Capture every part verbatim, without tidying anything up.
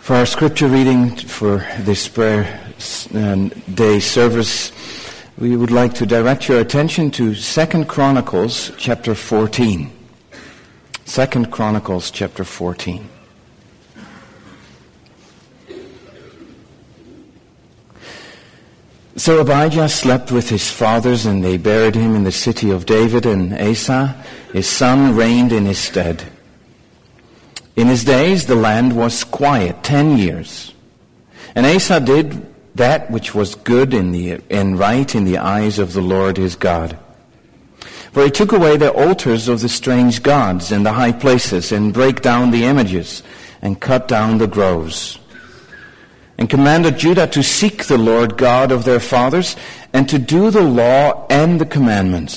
For our scripture reading for this prayer day service, we would like to direct your attention to Second Chronicles chapter fourteen. Second Chronicles chapter fourteen. So Abijah slept with his fathers, and they buried him in the city of David, and Asa, his son, reigned in his stead. In his days the land was quiet ten years. And Asa did that which was good in the, and right in the eyes of the Lord his God. For he took away the altars of the strange gods and the high places, and brake down the images, and cut down the groves. And commanded Judah to seek the Lord God of their fathers, and to do the law and the commandments.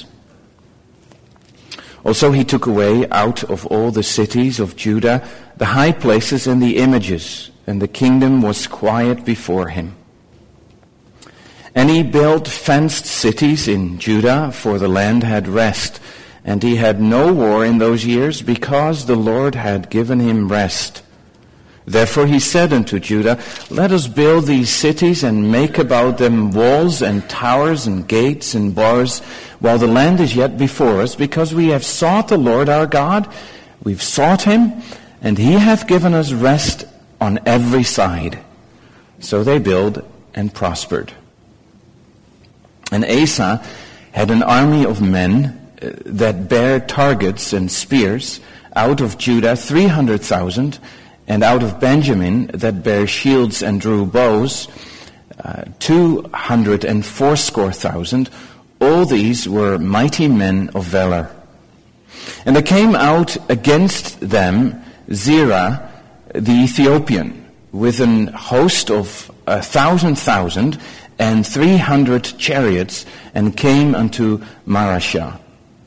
Also he took away out of all the cities of Judah the high places and the images, and the kingdom was quiet before him. And he built fenced cities in Judah, for the land had rest, and he had no war in those years, because the Lord had given him rest. Therefore he said unto Judah, Let us build these cities, and make about them walls and towers and gates and bars, while the land is yet before us, because we have sought the Lord our God, we've sought him, and he hath given us rest on every side. So they built and prospered. And Asa had an army of men that bare targets and spears, out of Judah three hundred thousand, and out of Benjamin that bare shields and drew bows, uh, two hundred and fourscore thousand. All these were mighty men of valor. And there came out against them Zerah the Ethiopian, with an host of a thousand thousand, and three hundred chariots, and came unto Marashah.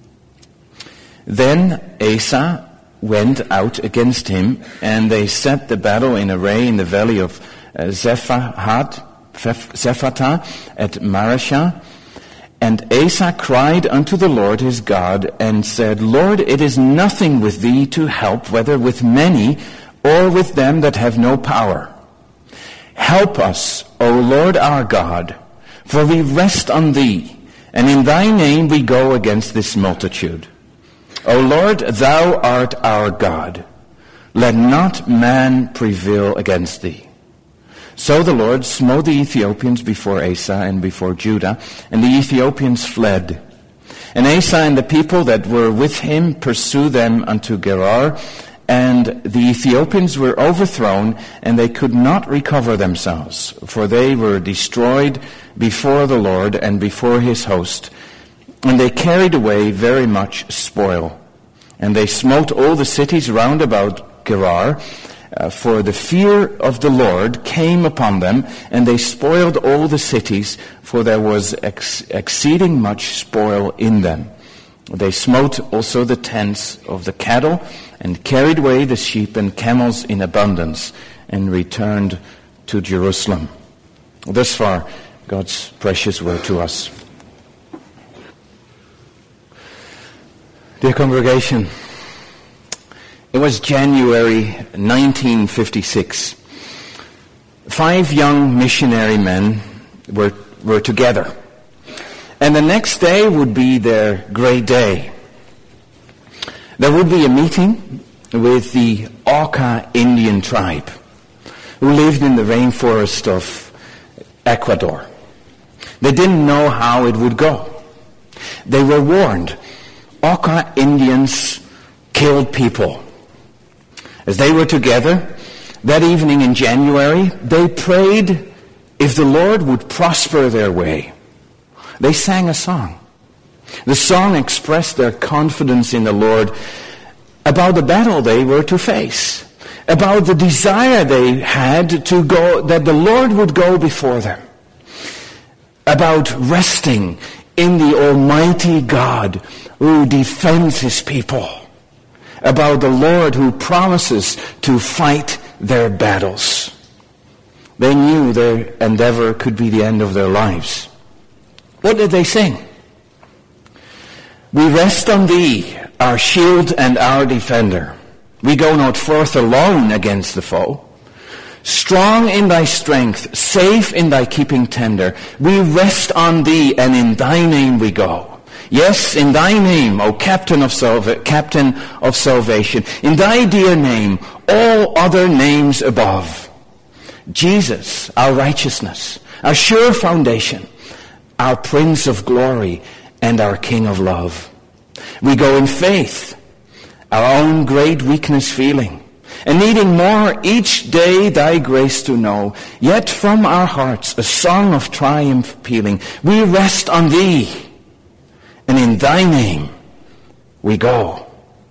Then Asa went out against him, and they set the battle in array in the valley of uh, Zephahat, Zephatah at Marashah. And Asa cried unto the Lord his God, and said, Lord, it is nothing with thee to help, whether with many or with them that have no power. Help us, O Lord our God, for we rest on thee, and in thy name we go against this multitude. O Lord, thou art our God. Let not man prevail against thee. So the Lord smote the Ethiopians before Asa and before Judah, and the Ethiopians fled. And Asa and the people that were with him pursued them unto Gerar, and the Ethiopians were overthrown, and they could not recover themselves, for they were destroyed before the Lord and before his host. And they carried away very much spoil. And they smote all the cities round about Gerar, uh, for the fear of the Lord came upon them, and they spoiled all the cities, for there was ex- exceeding much spoil in them. They smote also the tents of the cattle, and carried away the sheep and camels in abundance, and returned to Jerusalem. Thus far, God's precious word to us. Dear congregation, it was January nineteen fifty-six. Five young missionary men were, were together. And the next day would be their great day. There would be a meeting with the Auca Indian tribe, who lived in the rainforest of Ecuador. They didn't know how it would go. They were warned. Auca Indians killed people. As they were together that evening in January, they prayed if the Lord would prosper their way. They sang a song. The song expressed their confidence in the Lord about the battle they were to face, about the desire they had to go, that the Lord would go before them, about resting in the Almighty God who defends his people, about the Lord who promises to fight their battles. They knew their endeavor could be the end of their lives. What did they sing? We rest on thee, our shield and our defender. We go not forth alone against the foe. Strong in thy strength, safe in thy keeping tender. We rest on thee, and in thy name we go. Yes, in thy name, O Captain of Salva- Captain of salvation, in thy dear name, all other names above. Jesus, our righteousness, our sure foundation, our Prince of glory, and our King of love. We go in faith, our own great weakness feeling, and needing more each day thy grace to know, yet from our hearts a song of triumph pealing. We rest on thee, and in thy name we go.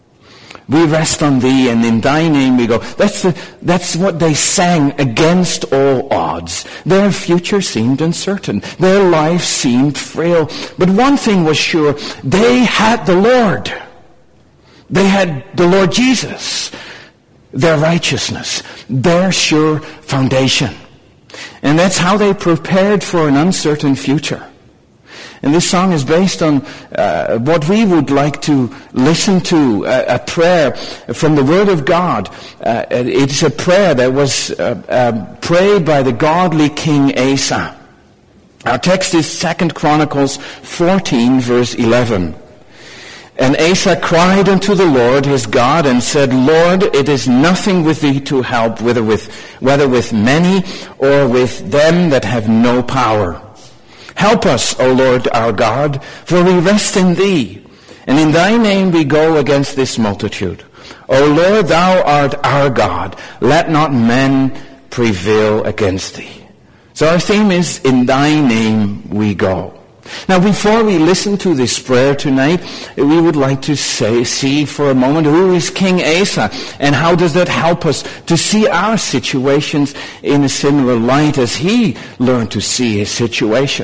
We rest on thee, and in thy name we go. That's the, that's what they sang against all odds. Their future seemed uncertain. Their life seemed frail. But one thing was sure. They had the Lord. They had the Lord Jesus, their righteousness, their sure foundation. And that's how they prepared for an uncertain future. And this song is based on uh, what we would like to listen to, uh, a prayer from the Word of God. Uh, it's a prayer that was uh, uh, prayed by the godly King Asa. Our text is Second Chronicles fourteen, verse eleven. And Asa cried unto the Lord his God and said, Lord, it is nothing with thee to help, whether with, whether with many or with them that have no power. Help us, O Lord our God, for we rest in thee, and in thy name we go against this multitude. O Lord, thou art our God, let not men prevail against thee. So our theme is, in thy name we go. Now, before we listen to this prayer tonight, we would like to say, see for a moment, who is King Asa, and how does that help us to see our situations in a similar light as he learned to see his situation.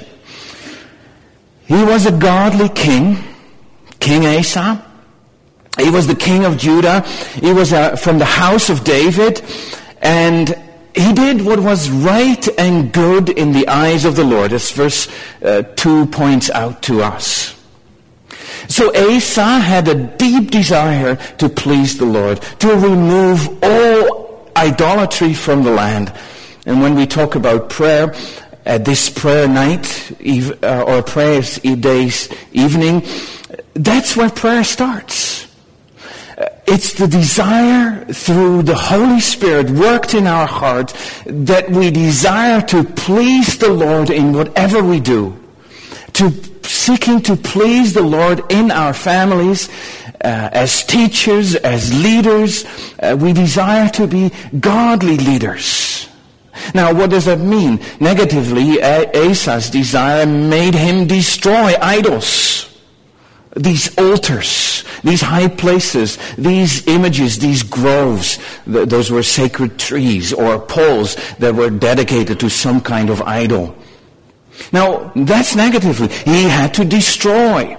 He was a godly king, King Asa. He was the king of Judah. He was uh, from the house of David. And he did what was right and good in the eyes of the Lord, as verse uh, two points out to us. So Asa had a deep desire to please the Lord, to remove all idolatry from the land. And when we talk about prayer, at this prayer night eve, uh, or prayer days evening, that's where prayer starts. Uh, it's the desire through the Holy Spirit worked in our heart that we desire to please the Lord in whatever we do. To seeking to please the Lord in our families, uh, as teachers, as leaders. Uh, we desire to be godly leaders. Now, what does that mean? Negatively, Asa's desire made him destroy idols. These altars, these high places, these images, these groves, th- those were sacred trees or poles that were dedicated to some kind of idol. Now, that's negatively. He had to destroy.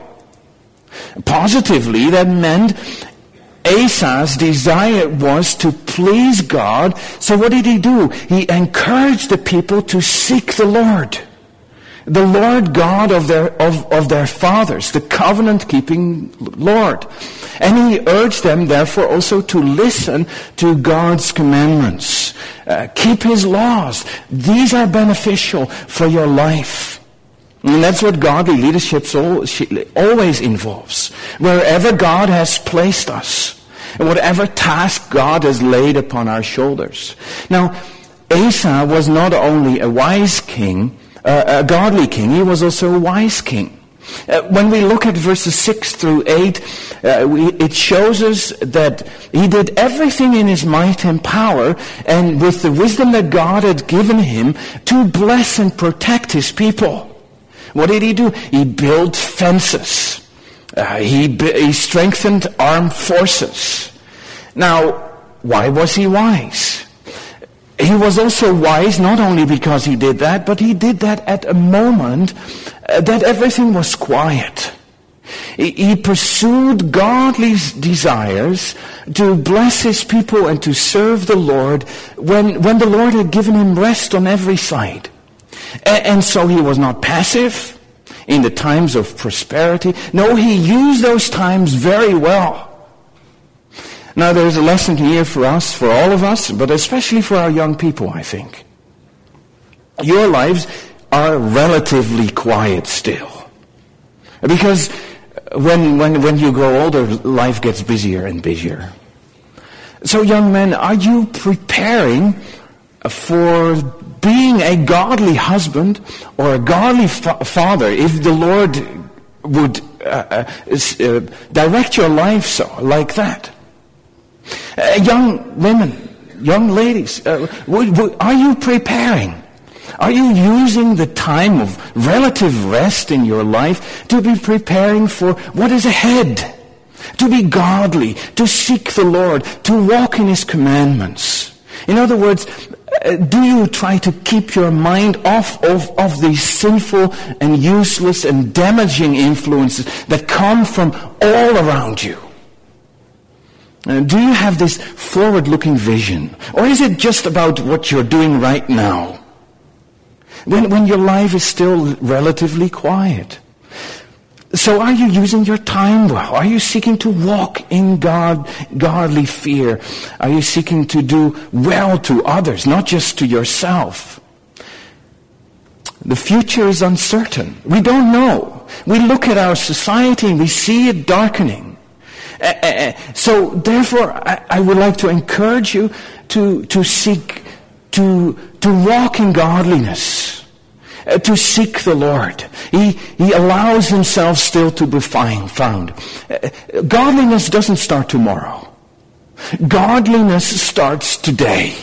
Positively, that meant Asa's desire was to please God. So what did he do? He encouraged the people to seek the Lord. The Lord God of their, of, of their fathers, the covenant-keeping Lord. And he urged them, therefore, also to listen to God's commandments. Uh, keep his laws. These are beneficial for your life. And that's what godly leadership always involves. Wherever God has placed us, and whatever task God has laid upon our shoulders. Now, Asa was not only a wise king, uh, a godly king, he was also a wise king. Uh, when we look at verses six through eight, uh, we, it shows us that he did everything in his might and power, and with the wisdom that God had given him, to bless and protect his people. What did he do? He built fences. Uh, he, he strengthened armed forces. Now, why was he wise? He was also wise not only because he did that, but he did that at a moment uh, that everything was quiet. He, he pursued godly desires to bless his people and to serve the Lord when, when the Lord had given him rest on every side. And, and so he was not passive in the times of prosperity. No, he used those times very well. Now, there's a lesson here for us, for all of us, but especially for our young people, I think. Your lives are relatively quiet still. Because when, when, when you grow older, life gets busier and busier. So, young men, are you preparing for being a godly husband or a godly fa- father if the Lord would uh, uh, direct your life so, like that? Uh, young women, young ladies, uh, would, would, are you preparing? Are you using the time of relative rest in your life to be preparing for what is ahead? To be godly, to seek the Lord, to walk in His commandments. In other words, uh, do you try to keep your mind off of, of these sinful and useless and damaging influences that come from all around you? Uh, do you have this forward-looking vision? Or is it just about what you're doing right now? When, when your life is still relatively quiet. So are you using your time well? Are you seeking to walk in God, godly fear? Are you seeking to do well to others, not just to yourself? The future is uncertain. We don't know. We look at our society and we see it darkening. Uh, uh, so therefore, I, I would like to encourage you to, to seek, to, to walk in godliness. Uh, to seek the Lord. He, he allows himself still to be found. Uh, godliness doesn't start tomorrow. Godliness starts today.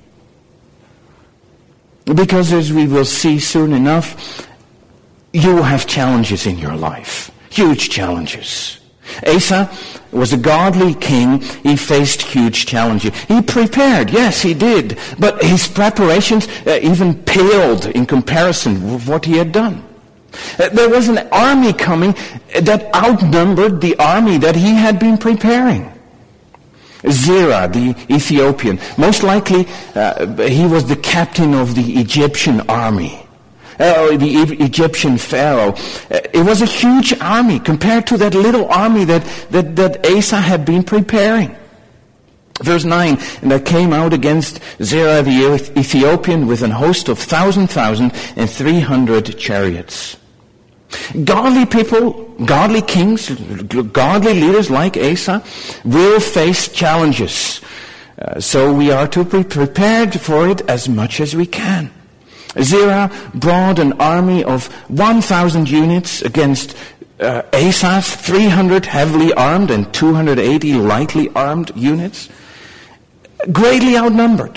Because as we will see soon enough, you will have challenges in your life. Huge challenges. Asa was a godly king. He faced huge challenges. He prepared, yes, he did. But his preparations uh, even paled in comparison with what he had done. Uh, there was an army coming that outnumbered the army that he had been preparing. Zerah, the Ethiopian, most likely uh, he was the captain of the Egyptian army. Uh, the e- Egyptian Pharaoh. Uh, it was a huge army compared to that little army that, that, that Asa had been preparing. Verse nine, and there came out against Zerah the Ethiopian with an host of thousand thousand and three hundred chariots. Godly people, godly kings, godly leaders like Asa will face challenges. Uh, so we are to be prepared for it as much as we can. Zerah brought an army of one thousand units against uh, Asa's three hundred heavily armed and two hundred eighty lightly armed units. Greatly outnumbered.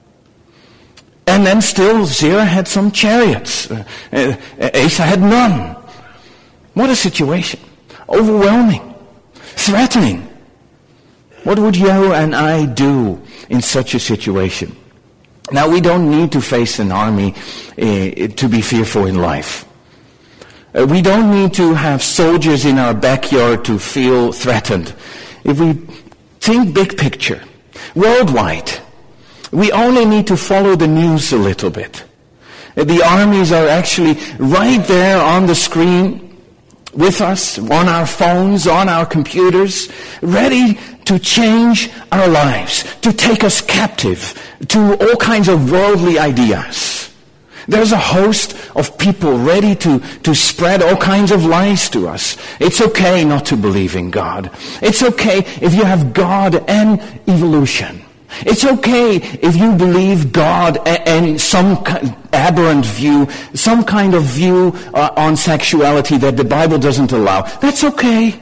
And then still Zerah had some chariots. Uh, uh, Asa had none. What a situation. Overwhelming. Threatening. What would you and I do in such a situation? Now, we don't need to face an army uh, to be fearful in life. Uh, we don't need to have soldiers in our backyard to feel threatened. If we think big picture, worldwide, we only need to follow the news a little bit. Uh, the armies are actually right there on the screen with us, on our phones, on our computers, ready to change our lives, to take us captive to all kinds of worldly ideas. There's a host of people ready to, to spread all kinds of lies to us. It's okay not to believe in God. It's okay if you have God and evolution. It's okay if you believe God and some aberrant view, some kind of view uh, on sexuality that the Bible doesn't allow. That's okay.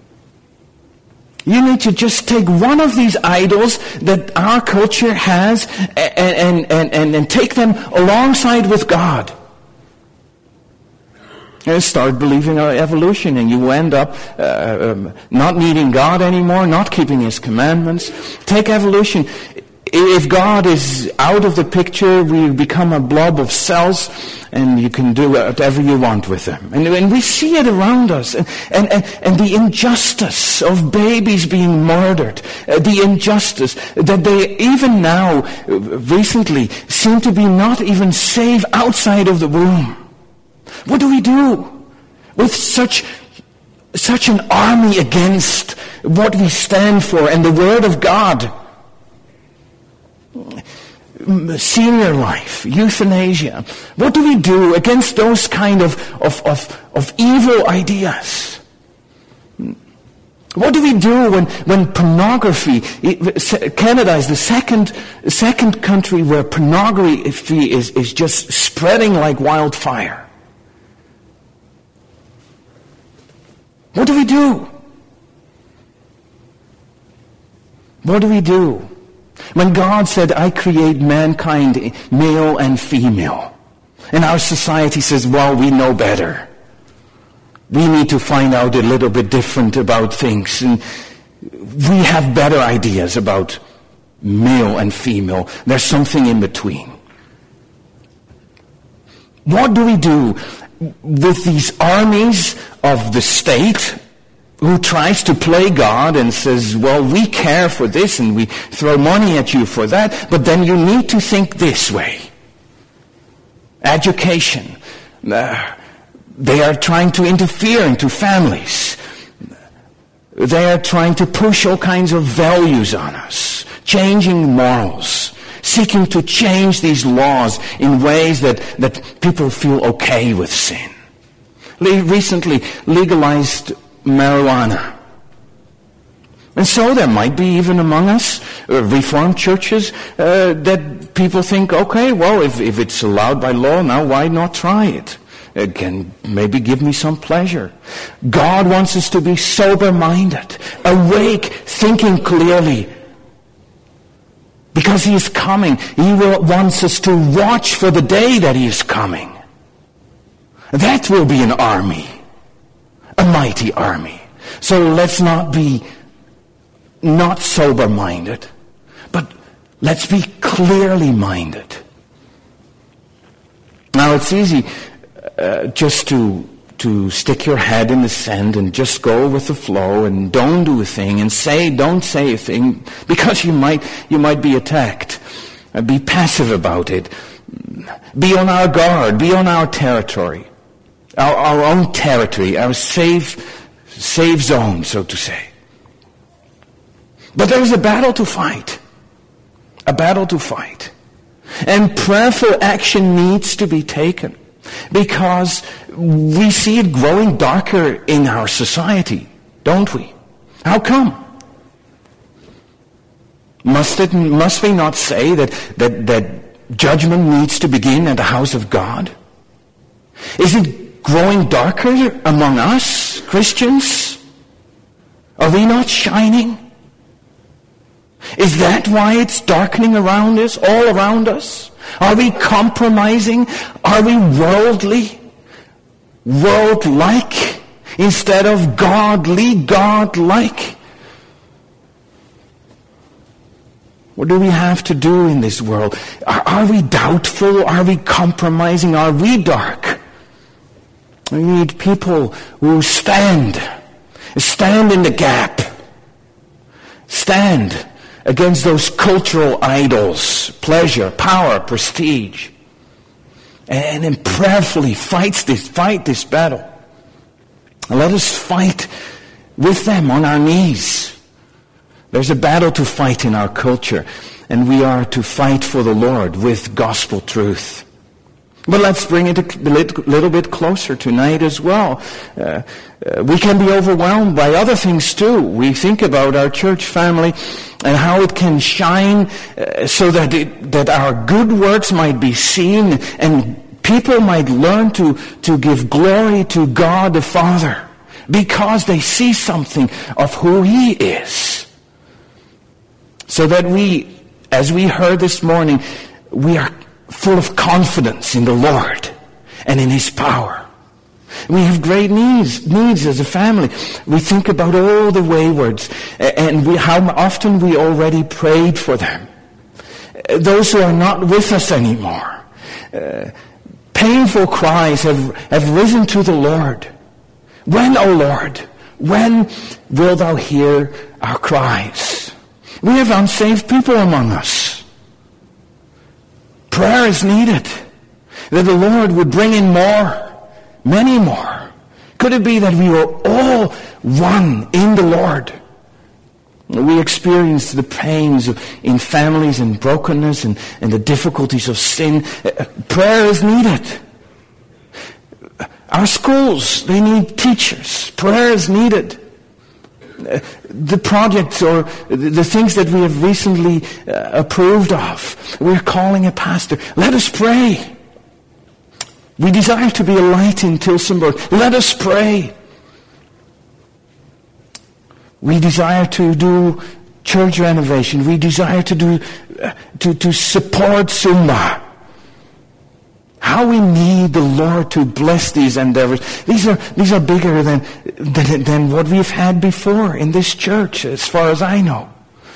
You need to just take one of these idols that our culture has and, and, and, and take them alongside with God. And start believing in evolution, and you end up uh, um, not needing God anymore, not keeping His commandments. Take evolution. If God is out of the picture, we become a blob of cells, and you can do whatever you want with them. And, and we see it around us. And, and, and, and the injustice of babies being murdered, uh, the injustice that they even now, uh, recently, seem to be not even safe outside of the womb. What do we do with such such an army against what we stand for and the Word of God. Senior life, euthanasia. What do we do against those kind of, of, of, of evil ideas? What do we do when, when pornography, it, Canada is the second, second country where pornography is, is just spreading like wildfire. What do we do? What do we do? When God said, I create mankind male and female, and our society says, well, we know better. We need to find out a little bit different about things, and we have better ideas about male and female. There's something in between. What do we do with these armies of the state who tries to play God and says, well, we care for this and we throw money at you for that, but then you need to think this way. Education. Uh, they are trying to interfere into families. They are trying to push all kinds of values on us, changing morals, seeking to change these laws in ways that, that people feel okay with sin. Le- recently legalized marijuana. And so there might be even among us, uh, Reformed churches, uh, that people think, okay, well, if, if it's allowed by law, now why not try it? It can maybe give me some pleasure. God wants us to be sober-minded, awake, thinking clearly. Because He is coming. He will, wants us to watch for the day that He is coming. That will be an army. A mighty army. So let's not be not sober-minded, but let's be clearly minded. Now it's easy uh, just to to stick your head in the sand and just go with the flow and don't do a thing and say don't say a thing because you might you might be attacked. Uh, be passive about it. Be on our guard. Be on our territory. Our, our own territory, our safe, safe zone, so to say. But there is a battle to fight. A battle to fight. And prayerful action needs to be taken. Because we see it growing darker in our society, don't we? How come? Must it, must we not say that, that, that judgment needs to begin at the house of God? Is it growing darker among us, Christians? Are we not shining? Is that why it's darkening around us, all around us? Are we compromising? Are we worldly? World-like instead of godly, God-like? What do we have to do in this world? Are, are we doubtful? Are we compromising? Are we dark? We need people who stand, stand in the gap, stand against those cultural idols, pleasure, power, prestige, and, and prayerfully fights this, fight this battle. And let us fight with them on our knees. There's a battle to fight in our culture, and we are to fight for the Lord with gospel truth. But let's bring it a little bit closer tonight as well. Uh, uh, we can be overwhelmed by other things too. We think about our church family and how it can shine uh, so that it, that our good works might be seen and people might learn to, to give glory to God the Father because they see something of who He is. So that we, as we heard this morning, we are full of confidence in the Lord and in His power. We have great needs, needs as a family. We think about all the waywards and we, how often we already prayed for them. Those who are not with us anymore. Uh, painful cries have, have risen to the Lord. When, O Lord, when wilt Thou hear our cries? We have unsaved people among us. Prayer is needed, that the Lord would bring in more, many more. Could it be that we were all one in the Lord? We experience the pains of, in families and brokenness and, and the difficulties of sin. Prayer is needed. Our schools, they need teachers. Prayer is needed. The projects or the things that we have recently uh, approved of, we're calling a pastor. Let us pray. We desire to be a light in Tillsonburg. Let us pray. We desire to do church renovation. We desire to do uh, to, to support Sumba. How we need the Lord to bless these endeavors. These are these are bigger than, than than what we've had before in this church, as far as I know.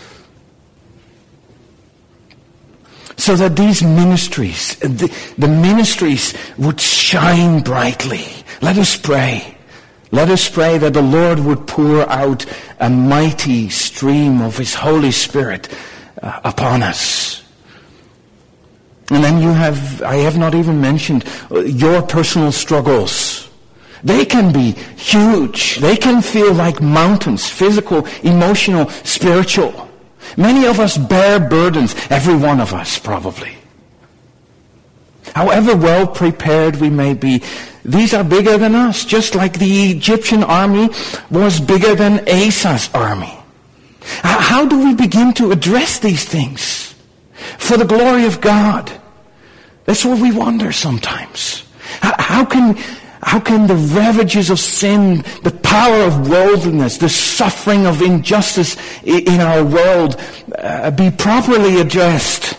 So that these ministries, the, the ministries would shine brightly. Let us pray. Let us pray that the Lord would pour out a mighty stream of His Holy Spirit uh, upon us. And then you have, I have not even mentioned your personal struggles. They can be huge. They can feel like mountains, physical, emotional, spiritual. Many of us bear burdens, every one of us probably. However well prepared we may be, these are bigger than us, just like the Egyptian army was bigger than Asa's army. How do we begin to address these things for the glory of God? That's what we wonder sometimes. How can, how can the ravages of sin, the power of worldliness, the suffering of injustice in our world uh, be properly addressed?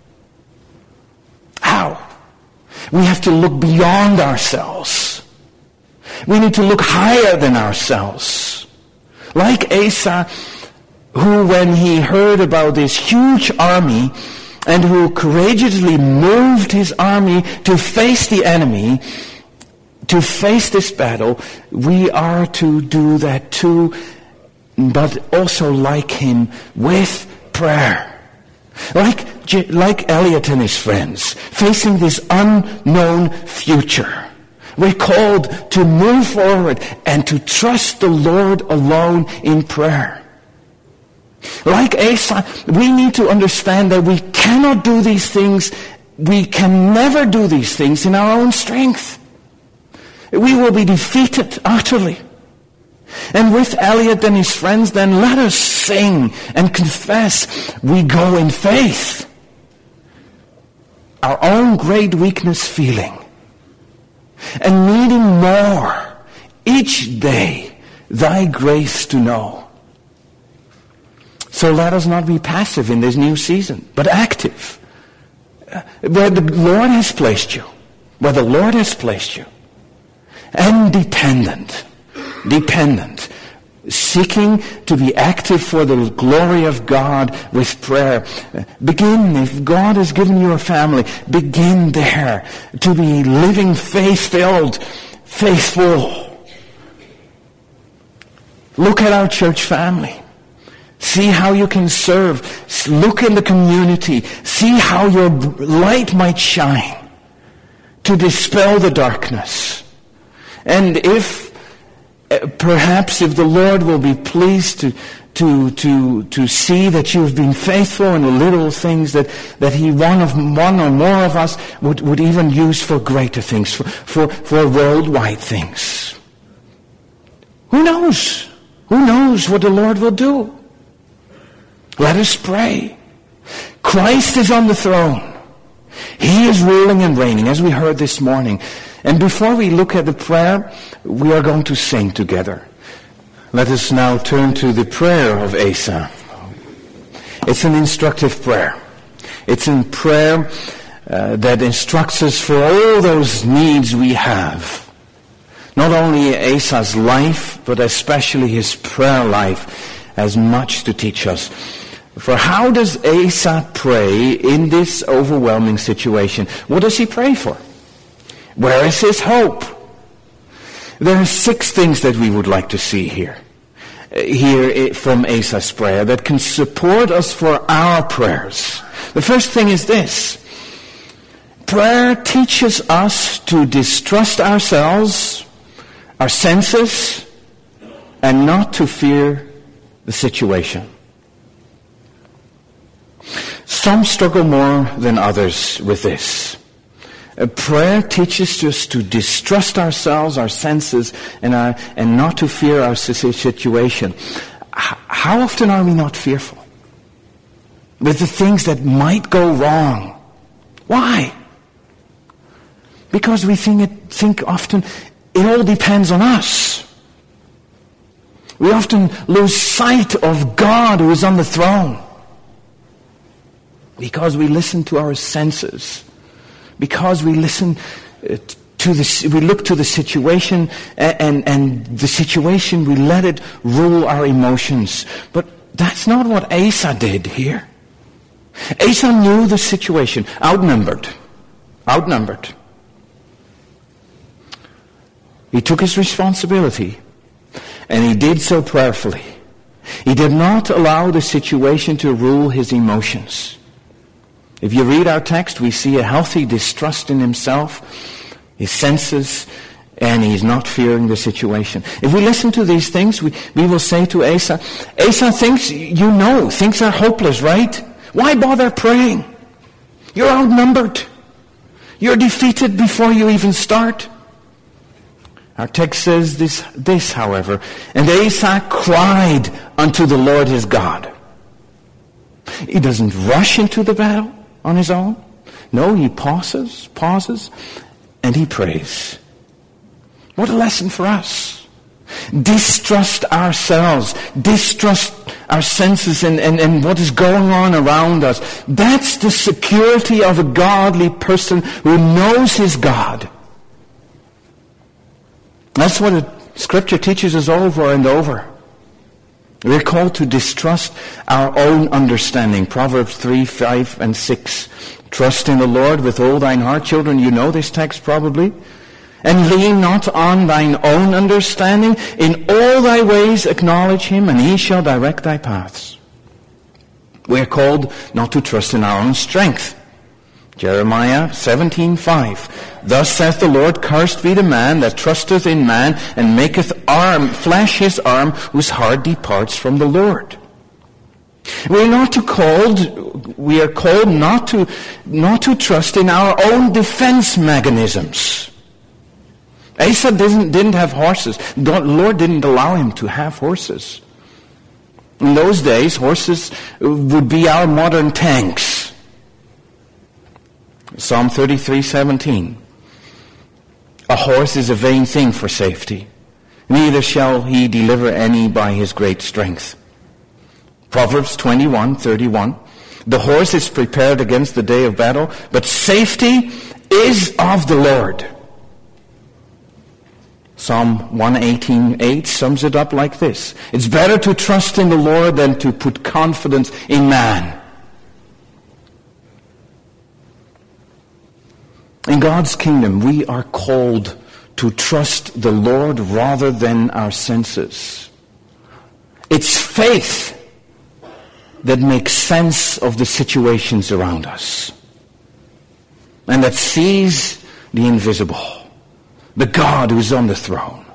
How? We have to look beyond ourselves. We need to look higher than ourselves. Like Asa, who when he heard about this huge army, and who courageously moved his army to face the enemy, to face this battle, we are to do that too, but also like him, with prayer. Like, like Eliot and his friends, facing this unknown future. We're called to move forward and to trust the Lord alone in prayer. Like Asa, we need to understand that we cannot do these things, we can never do these things in our own strength. We will be defeated utterly. And with Eliot and his friends, then let us sing and confess we go in faith. Our own great weakness feeling. And needing more each day, thy grace to know. So let us not be passive in this new season, but active. Where the Lord has placed you. Where the Lord has placed you. And dependent. Dependent. Seeking to be active for the glory of God with prayer. Begin, if God has given you a family, begin there to be living faith-filled, faithful. Look at our church family. See how you can serve. Look in the community. See how your light might shine to dispel the darkness. And if, perhaps if the Lord will be pleased to to to to see that you have been faithful in the little things, that, that He, one of one or more of us, would, would even use for greater things, for, for, for worldwide things. Who knows? Who knows what the Lord will do? Let us pray. Christ is on the throne. He is ruling and reigning, as we heard this morning. And before we look at the prayer, we are going to sing together. Let us now turn to the prayer of Asa. It's an instructive prayer. It's a prayer uh, that instructs us for all those needs we have. Not only Asa's life, but especially his prayer life has much to teach us. For how does Asa pray in this overwhelming situation? What does he pray for? Where is his hope? There are six things that we would like to see here. Here from Asa's prayer that can support us for our prayers. The first thing is this. Prayer teaches us to distrust ourselves, our senses, and not to fear the situation. Some struggle more than others with this. Uh, prayer teaches us to distrust ourselves, our senses, and, our, and not to fear our situation. H- how often are we not fearful with the things that might go wrong? Why? Because we think, it, think often it all depends on us. We often lose sight of God who is on the throne because we listen to our senses, because we listen to the, we look to the situation and, and, and the situation, we let it rule our emotions. But that's not what Asa did here. Asa knew the situation, outnumbered, outnumbered. He took his responsibility, and he did so prayerfully. He did not allow the situation to rule his emotions. If you read our text, we see a healthy distrust in himself, his senses, and he's not fearing the situation. If we listen to these things, we, we will say to Asa, Asa thinks, you know, things are hopeless, right? Why bother praying? You're outnumbered. You're defeated before you even start. Our text says this, this, however, and Asa cried unto the Lord his God. He doesn't rush into the battle on his own. No, he pauses, pauses, and he prays. What a lesson for us. Distrust ourselves, distrust our senses and, and, and what is going on around us. That's the security of a godly person who knows his God. That's what the Scripture teaches us over and over. We're called to distrust our own understanding. Proverbs three, five, and six. Trust in the Lord with all thine heart. Children, you know this text probably. And lean not on thine own understanding. In all thy ways acknowledge him, and he shall direct thy paths. We're called not to trust in our own strength. Jeremiah seventeen, five. Thus saith the Lord, cursed be the man that trusteth in man, and maketh arm, flesh his arm, whose heart departs from the Lord. We are not to called, we are called not to, not to trust in our own defense mechanisms. Asa didn't, didn't have horses. The Lord didn't allow him to have horses. In those days, horses would be our modern tanks. Psalm thirty-three, seventeen. A horse is a vain thing for safety. Neither shall he deliver any by his great strength. Proverbs twenty-one, thirty-one. The horse is prepared against the day of battle, but safety is of the Lord. Psalm one eighteen, eight sums it up like this. It's better to trust in the Lord than to put confidence in man. In God's kingdom, we are called to trust the Lord rather than our senses. It's faith that makes sense of the situations around us and that sees the invisible, the God who is on the throne.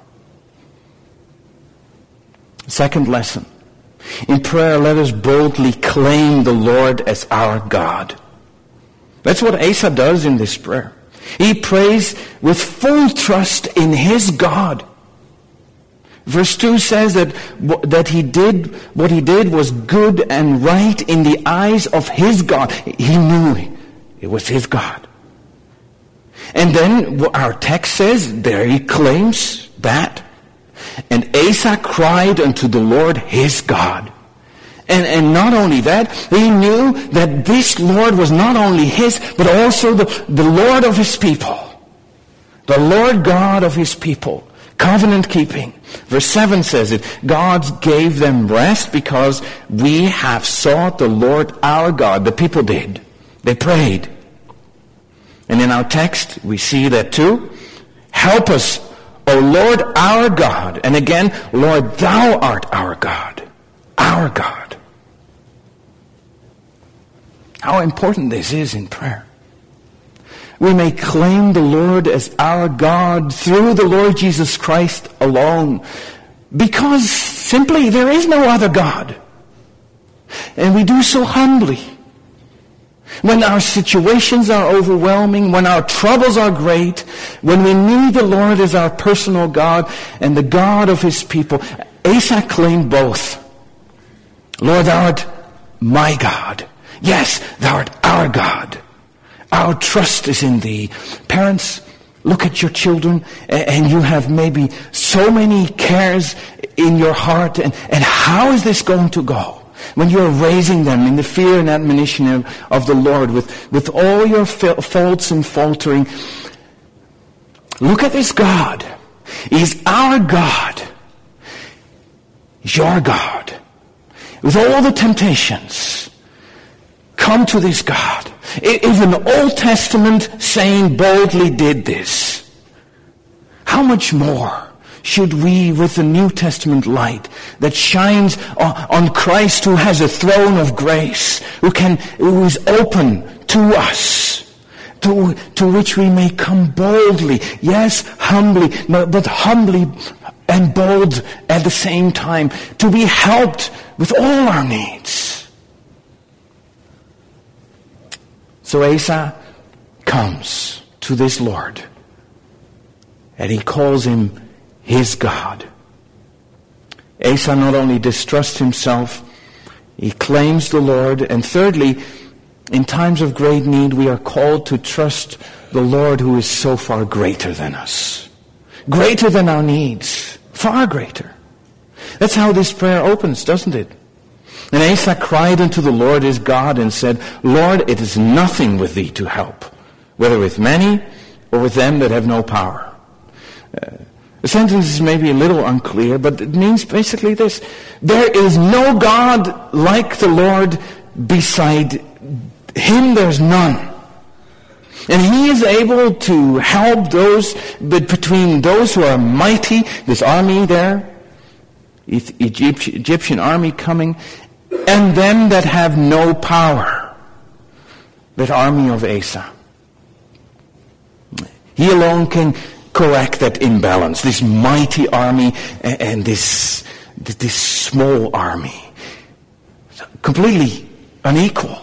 Second lesson. In prayer, let us boldly claim the Lord as our God. That's what Asa does in this prayer. He prays with full trust in his God. Verse two says that that he did what he did was good and right in the eyes of his God. He knew it was his God. And then our text says, there he claims that. And Asa cried unto the Lord his God. And, and not only that, he knew that this Lord was not only his, but also the, the Lord of his people. The Lord God of his people. Covenant keeping. Verse seven says it, God gave them rest because we have sought the Lord our God. The people did. They prayed. And in our text, we see that too. Help us, O Lord our God. And again, Lord, thou art our God. Our God. How important this is in prayer. We may claim the Lord as our God through the Lord Jesus Christ alone, because simply there is no other God. And we do so humbly. when our situations are overwhelming, when our troubles are great, when we need the Lord as our personal God and the God of his people, Asa claimed both. Lord, thou art my God. Yes, thou art our God. Our trust is in thee. Parents, look at your children, and you have maybe so many cares in your heart, and, and how is this going to go? When you're raising them in the fear and admonition of, of the Lord, with, with all your fa- faults and faltering, look at this God. He's our God. He's your God. With all the temptations, come to this God. If an Old Testament saint boldly did this, how much more should we, with the New Testament light that shines on Christ, who has a throne of grace, who can, who is open to us, to, to which we may come boldly, yes, humbly, but humbly and bold at the same time, to be helped with all our needs. So Asa comes to this Lord, and he calls him his God. Asa not only distrusts himself, he claims the Lord. And thirdly, in times of great need, we are called to trust the Lord, who is so far greater than us. Greater than our needs. Far greater. That's how this prayer opens, doesn't it? And Asa cried unto the Lord his God and said, Lord, it is nothing with thee to help, whether with many or with them that have no power. Uh, The sentence is maybe a little unclear, but it means basically this. There is no God like the Lord. Beside him there's none. And he is able to help those, but between those who are mighty, this army there, Egyptian army coming, and them that have no power, that army of Asa. He alone can correct that imbalance, this mighty army and this this small army, completely unequal.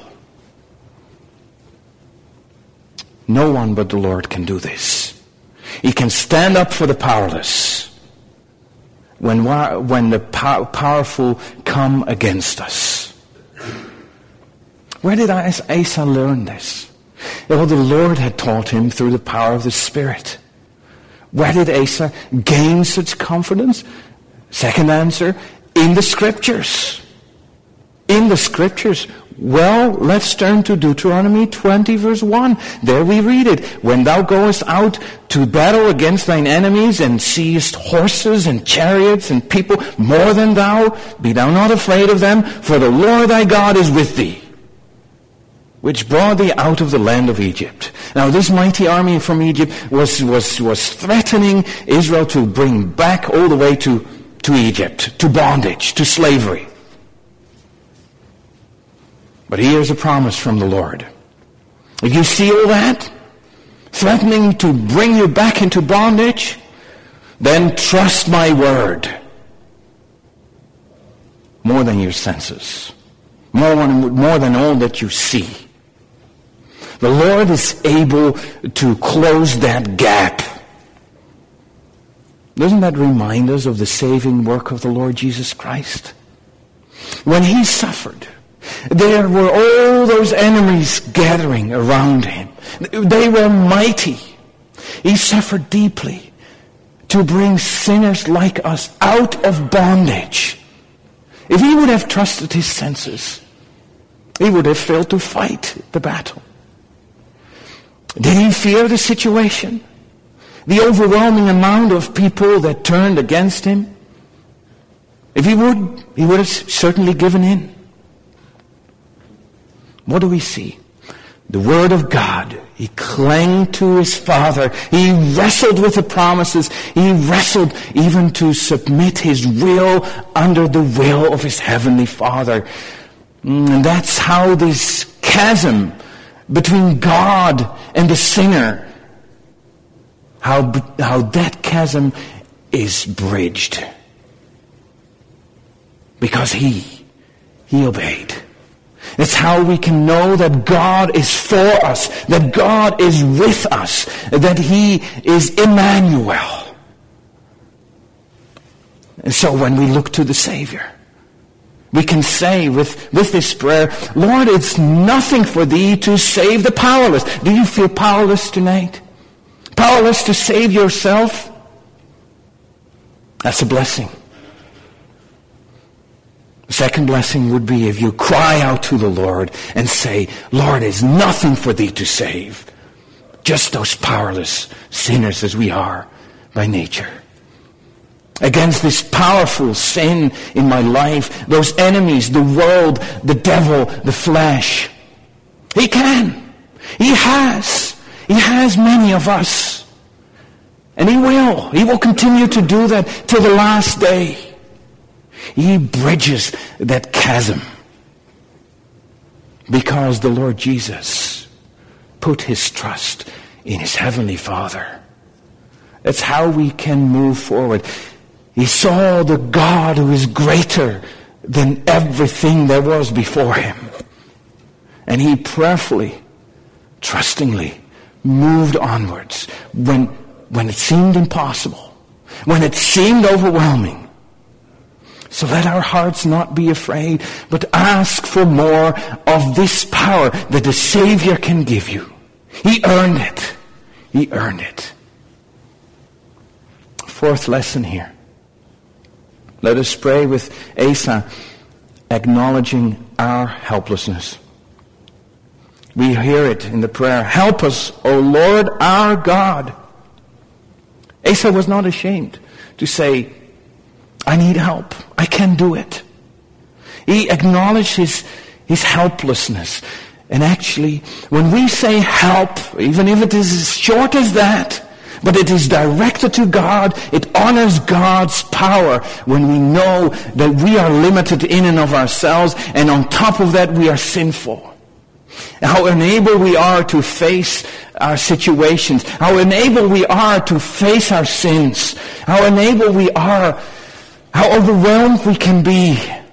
No one but the Lord can do this. He can stand up for the powerless when when the powerful come against us. Where did Asa learn this? Well, the Lord had taught him through the power of the Spirit. Where did Asa gain such confidence? Second answer, in the Scriptures. In the Scriptures. Well, let's turn to Deuteronomy twenty verse one. There we read it. When thou goest out to battle against thine enemies and seest horses and chariots and people more than thou, be thou not afraid of them, for the Lord thy God is with thee, which brought thee out of the land of Egypt. Now this mighty army from Egypt was, was, was threatening Israel to bring back all the way to, to Egypt, to bondage, to slavery. But here's a promise from the Lord. If you see all that, threatening to bring you back into bondage, then trust my word more than your senses, more than, more than all that you see. The Lord is able to close that gap. Doesn't that remind us of the saving work of the Lord Jesus Christ? When he suffered, there were all those enemies gathering around him. They were mighty. He suffered deeply to bring sinners like us out of bondage. If he would have trusted his senses, he would have failed to fight the battle. Did he fear the situation? The overwhelming amount of people that turned against him? If he would, he would have certainly given in. What do we see? The Word of God. He clung to his Father. He wrestled with the promises. He wrestled even to submit his will under the will of his Heavenly Father. And that's how this chasm between God and the sinner, how, how that chasm is bridged. Because he, he obeyed. It's how we can know that God is for us, that God is with us, that He is Emmanuel. And so when we look to the Savior, we can say with, with this prayer, Lord, it's nothing for Thee to save the powerless. Do you feel powerless tonight? Powerless to save yourself? That's a blessing. The second blessing would be if you cry out to the Lord and say, Lord, it's nothing for Thee to save. Just those powerless sinners as we are by nature. Against this powerful sin in my life, those enemies, the world, the devil, the flesh. He can. He has. He has many of us. And He will. He will continue to do that till the last day. He bridges that chasm because the Lord Jesus put His trust in His Heavenly Father. That's how we can move forward. He saw the God who is greater than everything there was before Him. And He prayerfully, trustingly moved onwards when, when it seemed impossible, when it seemed overwhelming. So let our hearts not be afraid, but ask for more of this power that the Savior can give you. He earned it. He earned it. Fourth lesson here. Let us pray with Asa, acknowledging our helplessness. We hear it in the prayer, help us, O Lord our God. Asa was not ashamed to say, I need help. I can't do it. He acknowledged his, his helplessness. And actually, when we say help, even if it is as short as that, but it is directed to God, it honors God's power when we know that we are limited in and of ourselves, and on top of that we are sinful. How unable we are to face our situations, how unable we are to face our sins, how unable we are, how overwhelmed we can be.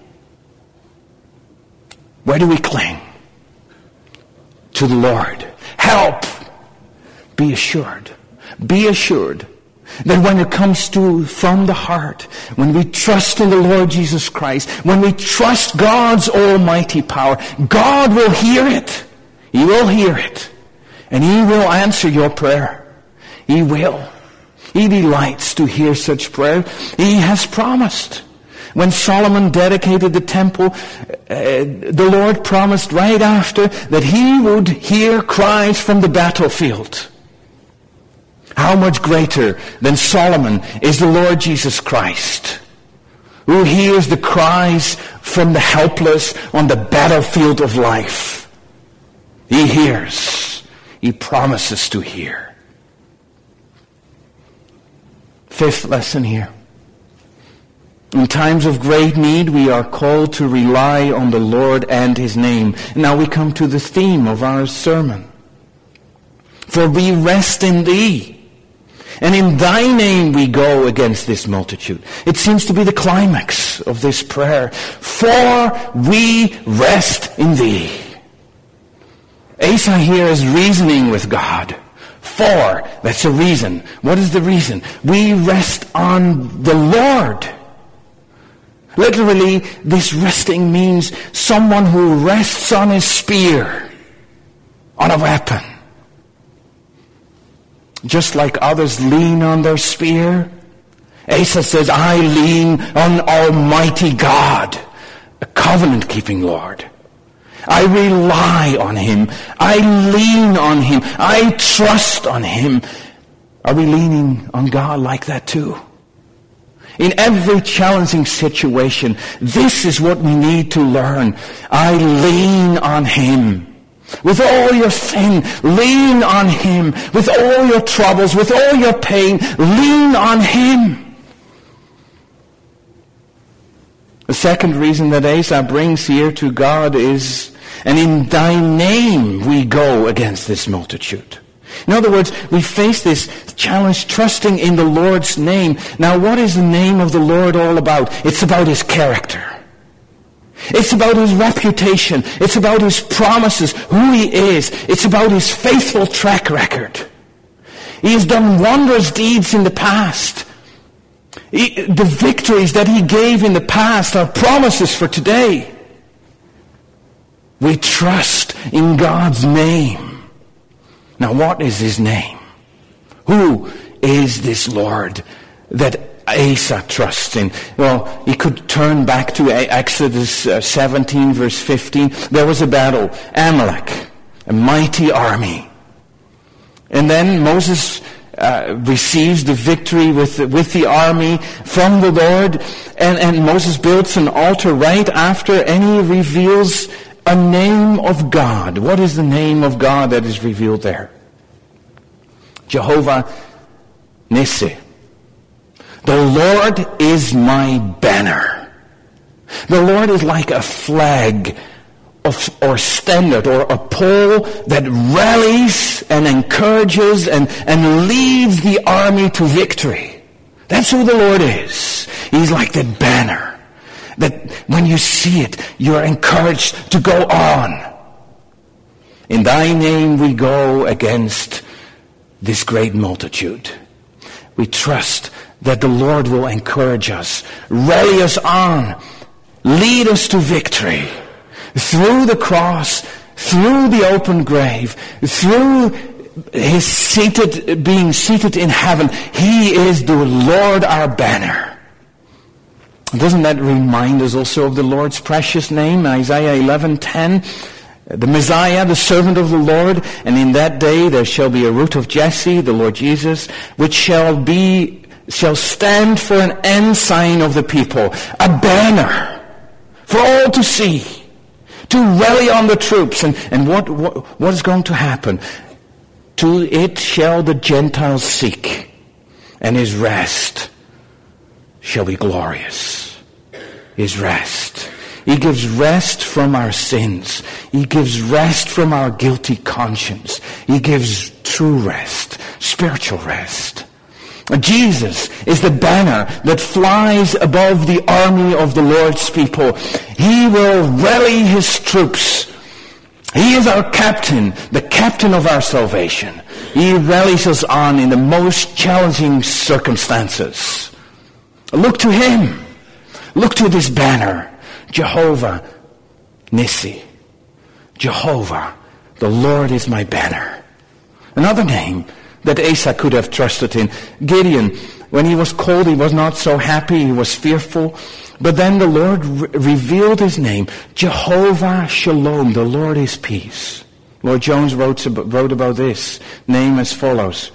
Where do we cling? To the Lord. Help! Be assured. Be assured that when it comes to from the heart, when we trust in the Lord Jesus Christ, when we trust God's almighty power, God will hear it. He will hear it. And He will answer your prayer. He will. He delights to hear such prayer. He has promised. When Solomon dedicated the temple, uh, the Lord promised right after that He would hear cries from the battlefield. How much greater than Solomon is the Lord Jesus Christ, who hears the cries from the helpless on the battlefield of life. He hears. He promises to hear. Fifth lesson here. In times of great need, we are called to rely on the Lord and His name. Now we come to the theme of our sermon. For we rest in Thee. And in Thy name we go against this multitude. It seems to be the climax of this prayer. For we rest in Thee. Asa here is reasoning with God. For, that's a reason. What is the reason? We rest on the Lord. Literally, this resting means someone who rests on his spear, on a weapon. Just like others lean on their spear, Asa says, I lean on Almighty God, a covenant-keeping Lord. I rely on Him. I lean on Him. I trust on Him. Are we leaning on God like that too? In every challenging situation, this is what we need to learn. I lean on Him. With all your sin, lean on Him. With all your troubles, with all your pain, lean on Him. The second reason that Asa brings here to God is, and in Thy name we go against this multitude. In other words, we face this challenge trusting in the Lord's name. Now, what is the name of the Lord all about? It's about His character. It's about his reputation. It's about his promises, who he is. It's about his faithful track record. He has done wondrous deeds in the past. He, the victories that he gave in the past are promises for today. We trust in God's name. Now, what is his name? Who is this Lord that Asa trusts in? Well, you could turn back to Exodus seventeen, verse fifteen. There was a battle, Amalek, a mighty army. And then Moses uh, receives the victory with the, with the army from the Lord. And, and Moses builds an altar right after, and he reveals a name of God. What is the name of God that is revealed there? Jehovah Nissi. The Lord is my banner. The Lord is like a flag of, or standard or a pole that rallies and encourages and, and leads the army to victory. That's who the Lord is. He's like that banner that when you see it, you're encouraged to go on. In thy name we go against this great multitude. We trust that the Lord will encourage us, rally us on, lead us to victory. Through the cross, through the open grave, through his seated, being seated in heaven, he is the Lord our banner. Doesn't that remind us also of the Lord's precious name, Isaiah eleven ten? The Messiah, the servant of the Lord, and in that day there shall be a root of Jesse, the Lord Jesus, which shall be shall stand for an ensign of the people, a banner for all to see, to rally on the troops. And, and what, what what is going to happen? To it shall the Gentiles seek, and his rest shall be glorious. His rest. He gives rest from our sins. He gives rest from our guilty conscience. He gives true rest, spiritual rest. Jesus is the banner that flies above the army of the Lord's people. He will rally his troops. He is our captain, the captain of our salvation. He rallies us on in the most challenging circumstances. Look to him. Look to this banner. Jehovah Nissi. Jehovah, the Lord is my banner. Another name that Asa could have trusted in. Gideon, when he was called, he was not so happy, he was fearful. But then the Lord re- revealed his name, Jehovah Shalom, the Lord is peace. Lord Jones wrote, wrote about this name as follows.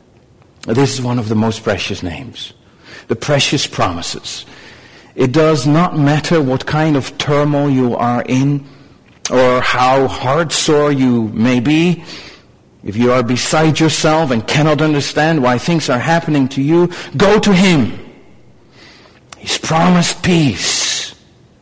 This is one of the most precious names. The precious promises. It does not matter what kind of turmoil you are in, or how heartsore you may be. If you are beside yourself and cannot understand why things are happening to you, go to him. He's promised peace.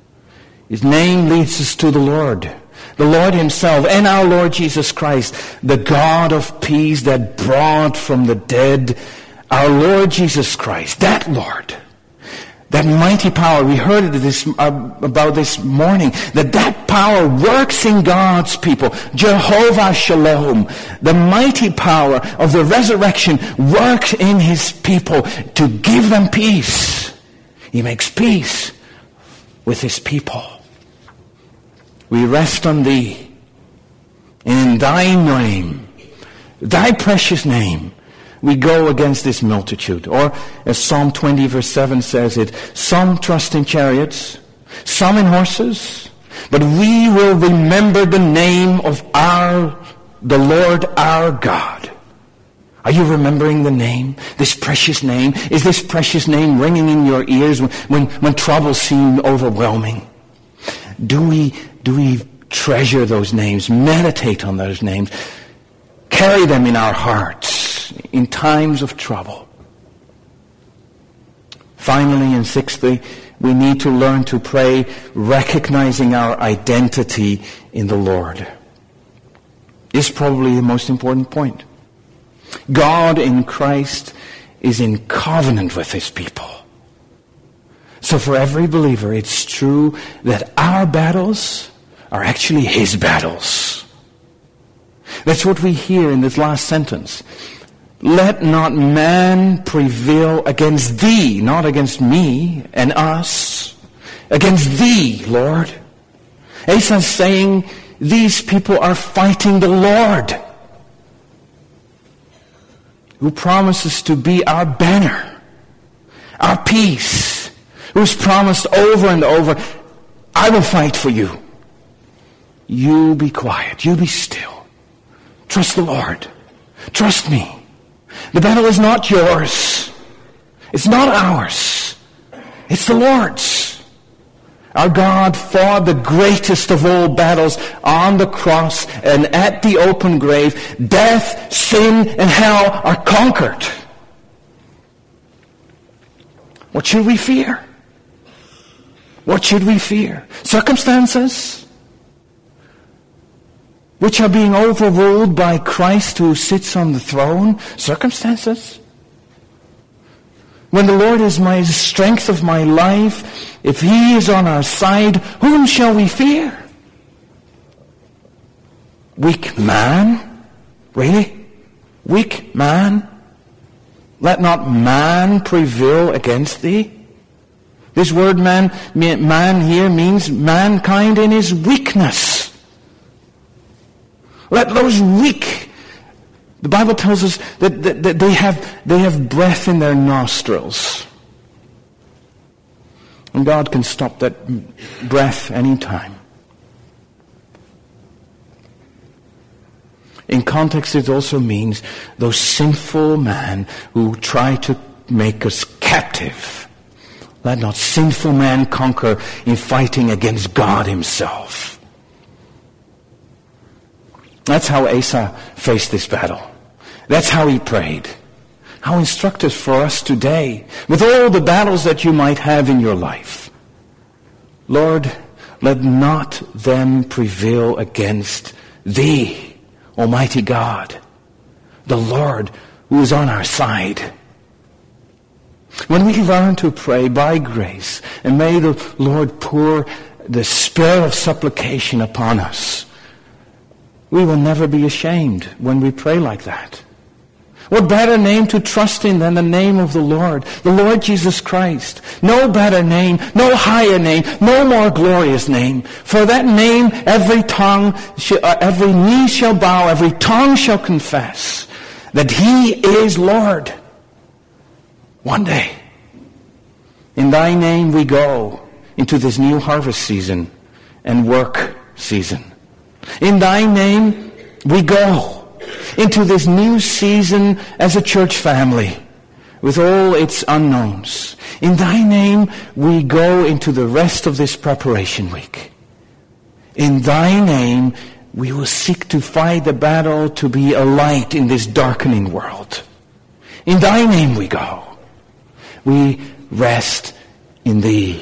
His name leads us to the Lord. The Lord himself and our Lord Jesus Christ, the God of peace that brought from the dead our Lord Jesus Christ, that Lord. That mighty power, we heard this, uh, about this morning, that that power works in God's people. Jehovah Shalom, the mighty power of the resurrection works in his people to give them peace. He makes peace with his people. We rest on thee. In thy name, thy precious name, we go against this multitude. Or as Psalm twenty verse seven says it, some trust in chariots, some in horses, but we will remember the name of our, the Lord our God. Are you remembering the name? This precious name? Is this precious name ringing in your ears when, when, when troubles seem overwhelming? Do we, do we treasure those names, meditate on those names, carry them in our hearts in times of trouble? Finally and sixthly, we need to learn to pray recognizing our identity in the Lord. This is probably the most important point. God in Christ is in covenant with his people. So for every believer, it's true that our battles are actually his battles. That's what we hear in this last sentence. Let not man prevail against thee, not against me and us, against thee, Lord. Asa's saying these people are fighting the Lord, who promises to be our banner, our peace, who's promised over and over, I will fight for you. You be quiet, you be still. Trust the Lord. Trust me. The battle is not yours. It's not ours. It's the Lord's. Our God fought the greatest of all battles on the cross, and at the open grave, death, sin, and hell are conquered. What should we fear? What should we fear? Circumstances which are being overruled by Christ who sits on the throne? Circumstances? When the Lord is my strength of my life, if He is on our side, whom shall we fear? Weak man? Really? Weak man? Let not man prevail against thee. This word man, man here means mankind in his weakness. Let those weak, the Bible tells us that, that, that they have they have breath in their nostrils. And God can stop that breath anytime. In context, it also means those sinful men who try to make us captive. Let not sinful man conquer in fighting against God Himself. That's how Asa faced this battle. That's how he prayed. How instructive for us today, with all the battles that you might have in your life. Lord, let not them prevail against Thee, Almighty God, the Lord who is on our side. When we learn to pray by grace, and may the Lord pour the spirit of supplication upon us, we will never be ashamed when we pray like that. What better name to trust in than the name of the Lord, the Lord Jesus Christ? No better name, no higher name, no more glorious name. For that name every tongue, every knee shall bow, every tongue shall confess that He is Lord. One day, in Thy name we go into this new harvest season and work season. In Thy name we go into this new season as a church family with all its unknowns. In Thy name we go into the rest of this preparation week. In Thy name we will seek to fight the battle to be a light in this darkening world. In Thy name we go. We rest in Thee.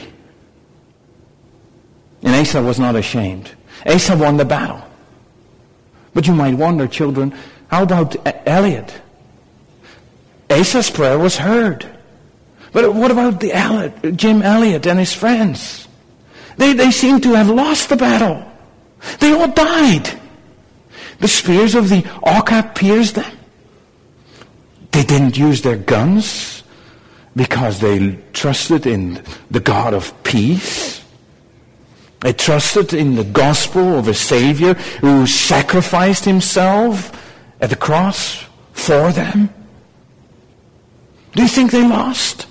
And Asa was not ashamed. Asa won the battle. But you might wonder, children, how about Eliot? Asa's prayer was heard. But what about the Eliot, Jim Elliot and his friends? They, they seem to have lost the battle. They all died. The spears of the Orca pierced them. They didn't use their guns because they trusted in the God of peace. They trusted in the gospel of a Savior who sacrificed Himself at the cross for them. Do you think they lost?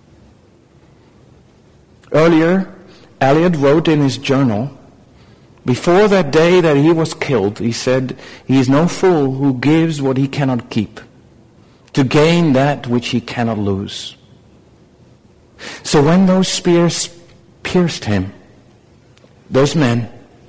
Earlier, Eliot wrote in his journal, before that day that he was killed, he said, "He is no fool who gives what he cannot keep, to gain that which he cannot lose." So when those spears pierced him, those men,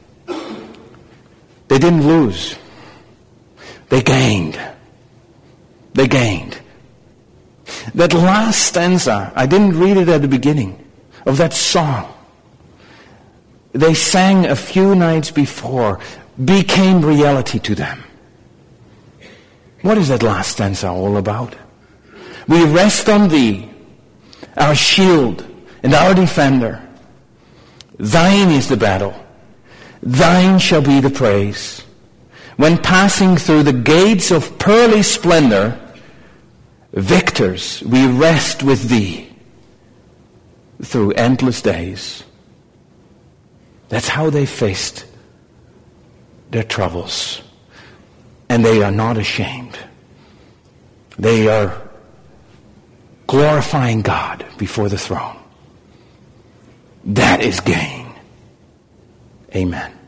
they didn't lose. They gained. They gained. That last stanza, I didn't read it at the beginning, of that song they sang a few nights before, became reality to them. What is that last stanza all about? We rest on Thee, our shield and our defender. Thine is the battle. Thine shall be the praise. When passing through the gates of pearly splendor, victors, we rest with thee through endless days. That's how they faced their troubles. And they are not ashamed. They are glorifying God before the throne. That is gain. Amen.